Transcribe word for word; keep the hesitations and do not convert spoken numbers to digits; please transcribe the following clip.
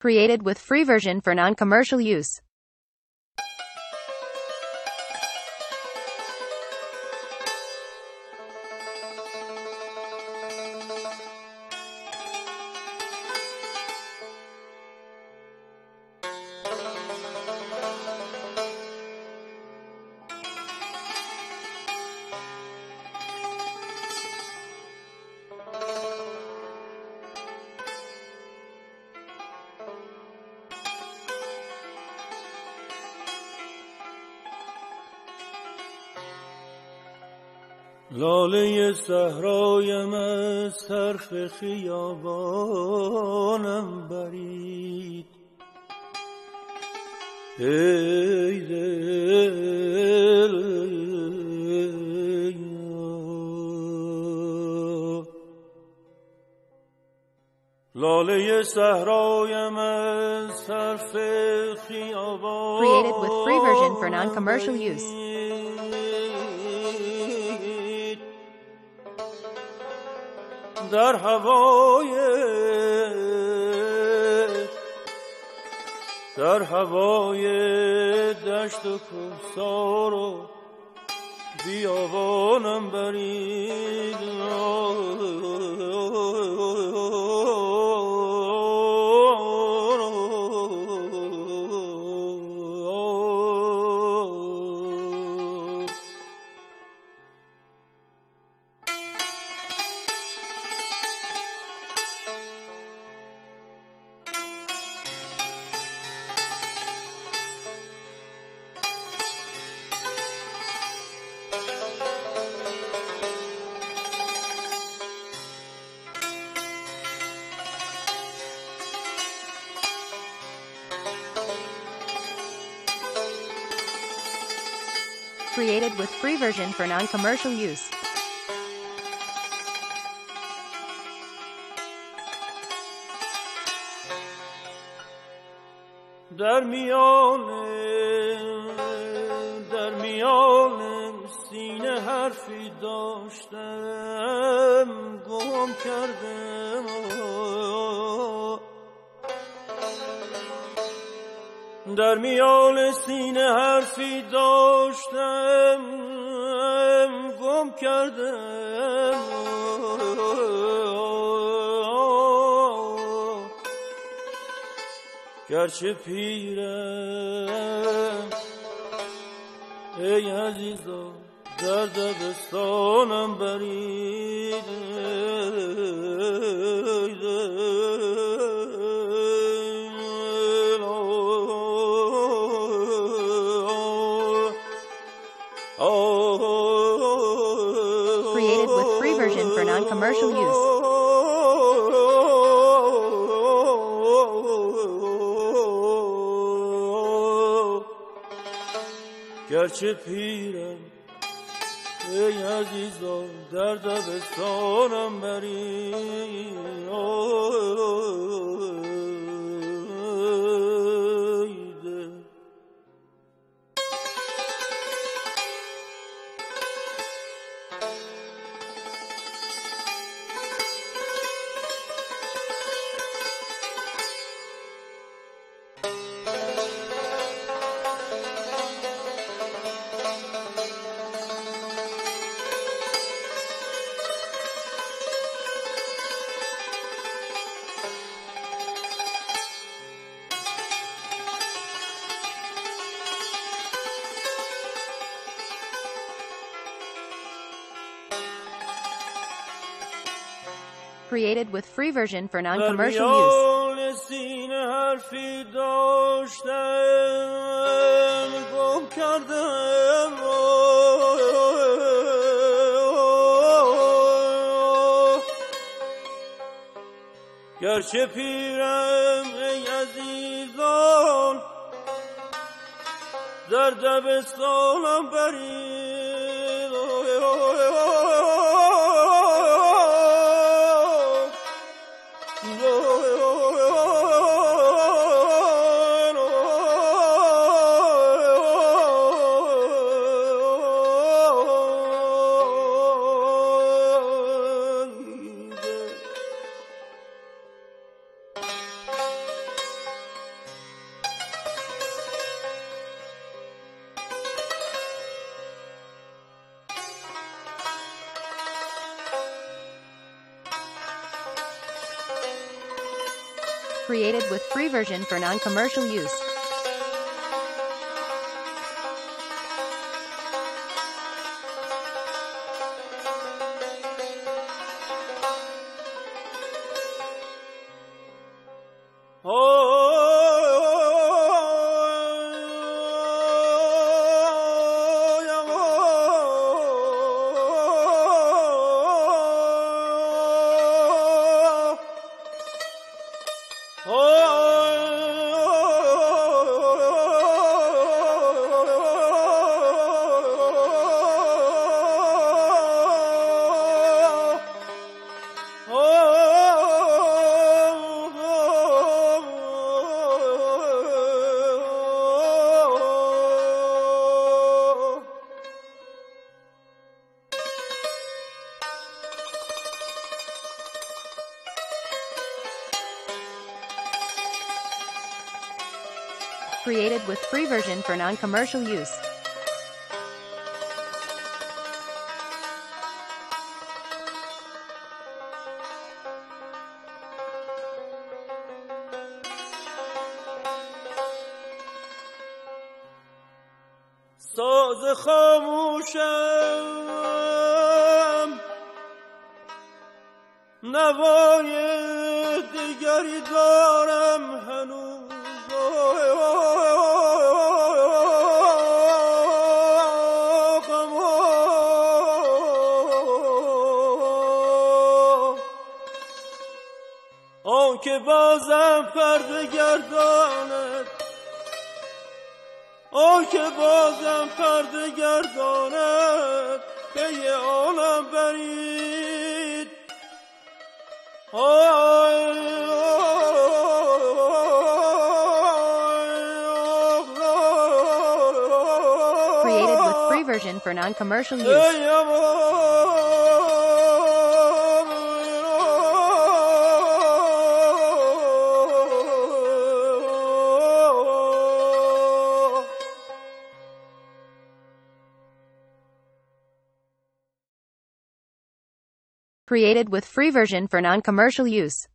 Created with free version for non-commercial use. لاله صحرایم از طرف خیابانم برید، ای دل لاله صحرایم از طرف خیابانم. Created with free version for non-commercial use. در هوای در هوای دشت و کوهسار و بیابانم برید، Created with free version for non-commercial use. در میان در میان سینه حرفی داشتم گم کردم، در میان سینه حرفی داشتم گم کردم، گرچه پیرم ای عزیزا در دبستانم برید، Created with free version for non-commercial use. گرچه پیرم ای عزیزان در دبستانم برید، Created with free version for non-commercial use. در سینه حرفی داشتم گم کردم، گرچه پیرم ای عزیزان در دبستانم برید، Created with free version for non-commercial use. Created with free version for non-commercial use. ساز خاموشم نوای دیگری دارم هنوز آن که بازم پرده گرداند آن که بازم پرده گرداند پی عالم برید Created with free version for non-commercial use. Created with free version for non-commercial use.